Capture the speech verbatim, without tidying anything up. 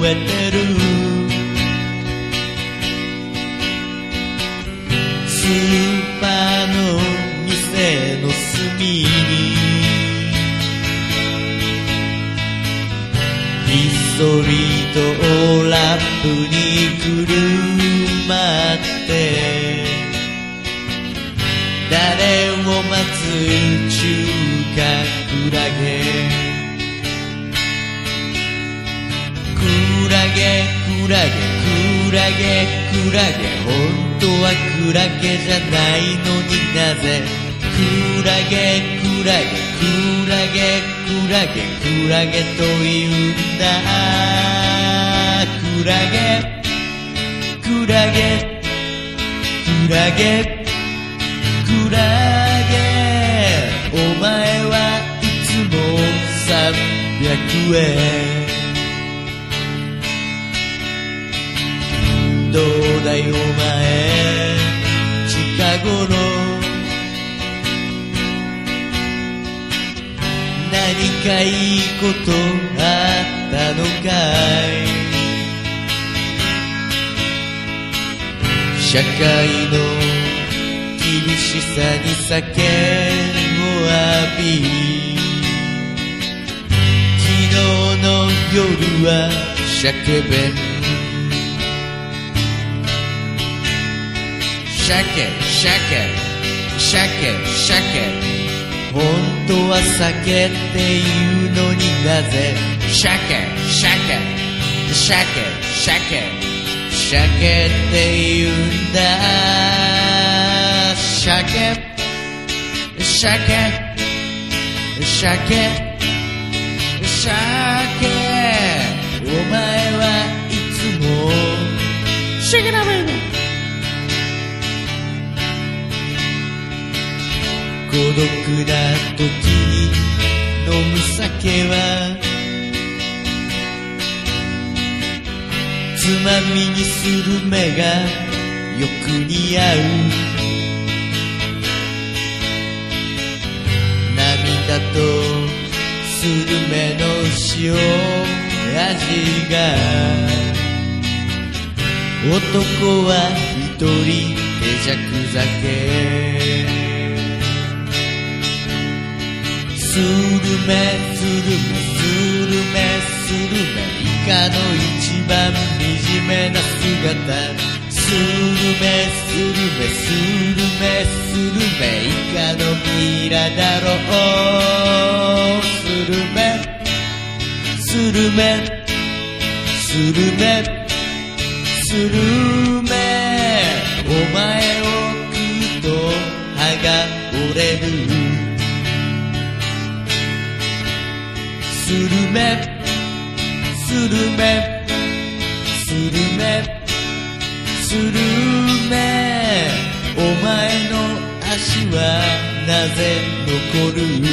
えてる。スーパーの店の隅にひっそりとランプにくるまって誰を待つ中華クラゲ、クラゲクラゲクラゲクラゲ、本当はクラゲじゃないのになぜクラゲクラゲクラゲクラゲクラゲと言うんだ。クラゲクラゲクラゲクラゲ、お前はいつもさんびゃくえん。どうだいお前近頃何かいいことあったのかい。社会の厳しさに酒を浴び昨日の夜は鮭弁、鮭鮭鮭鮭、本当は酒っていうのになぜ鮭鮭鮭鮭鮭って言うんだ。鮭鮭鮭鮭、お前はいつも鮭だべ。孤独な時に飲む酒はつまみにする目がよく似合う。涙とスルメの塩味が、男は一人手酌酒。スルメスルメスルメスルメ、イカの一番惨めな姿。スルメスルメスルメスルメ、イカのミイラだろう。スルメスルメスルメスルメ、お前を食うと歯が折れる。スルメスルメスルメスルメ、お前の足はなぜ残る。